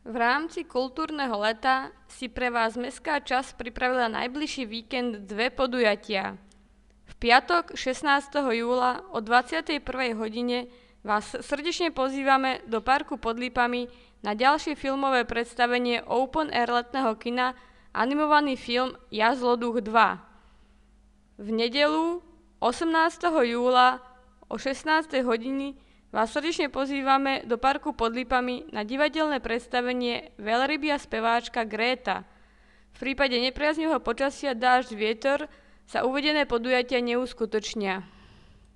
V rámci kultúrneho leta si pre vás mestská časť pripravila najbližší víkend dve podujatia. V piatok 16. júla o 21. hodine vás srdečne pozývame do parku pod Lípami na ďalšie filmové predstavenie Open Air letného kina animovaný film Ja zloduch 2. V nedeľu 18. júla o 16. hodine vás srdečne pozývame do parku pod Lípami na divadelné predstavenie Veľrybia speváčka Gréta. V prípade nepriaznivého počasia dážď vietor sa uvedené podujatia neuskutočnia.